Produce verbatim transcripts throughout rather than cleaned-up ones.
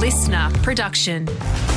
listener production.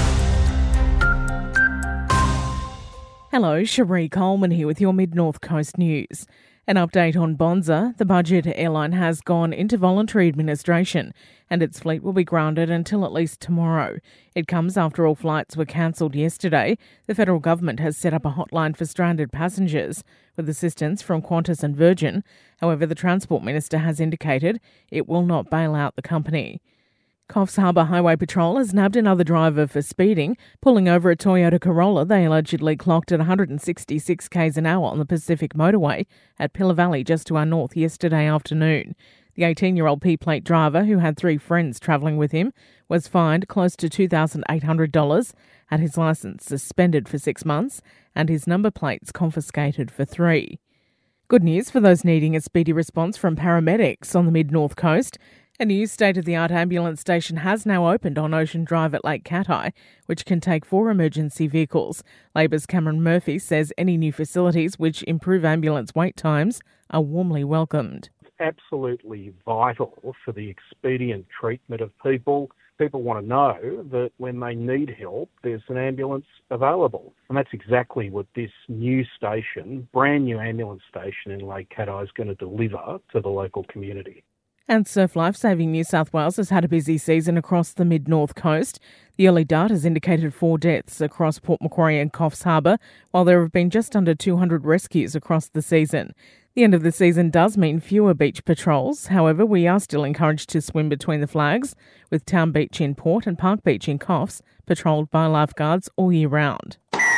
Hello, Cherie Coleman here with your Mid-North Coast News. An update on Bonza. The budget airline has gone into voluntary administration and its fleet will be grounded until at least tomorrow. It comes after all flights were cancelled yesterday. The federal government has set up a hotline for stranded passengers with assistance from Qantas and Virgin. However, the Transport Minister has indicated it will not bail out the company. Coffs Harbour Highway Patrol has nabbed another driver for speeding, pulling over a Toyota Corolla they allegedly clocked at one hundred sixty-six k's an hour on the Pacific Motorway at Pillar Valley just to our north yesterday afternoon. The eighteen-year-old P-plate driver, who had three friends travelling with him, was fined close to two thousand eight hundred dollars, had his licence suspended for six months and his number plates confiscated for three. Good news for those needing a speedy response from paramedics on the Mid-North Coast. A new state-of-the-art ambulance station has now opened on Ocean Drive at Lake Cat-Eye, which can take four emergency vehicles. Labor's Cameron Murphy says any new facilities which improve ambulance wait times are warmly welcomed. It's absolutely vital for the expedient treatment of people. People want to know that when they need help, there's an ambulance available. And that's exactly what this new station, brand new ambulance station in Lake Cat-Eye is going to deliver to the local community. And Surf Lifesaving New South Wales has had a busy season across the Mid-North Coast. The early data has indicated four deaths across Port Macquarie and Coffs Harbour, while there have been just under two hundred rescues across the season. The end of the season does mean fewer beach patrols. However, we are still encouraged to swim between the flags, with Town Beach in Port and Park Beach in Coffs patrolled by lifeguards all year round.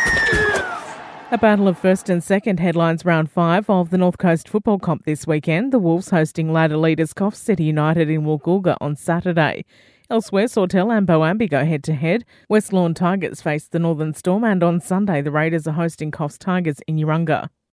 A battle of first and second headlines round five of the North Coast Football Comp this weekend. The Wolves hosting ladder leaders Coffs City United in Woolgoolga on Saturday. Elsewhere, Sawtell and Boambi go head-to-head. West Lawn Tigers face the Northern Storm, and on Sunday the Raiders are hosting Coffs Tigers in Urunga.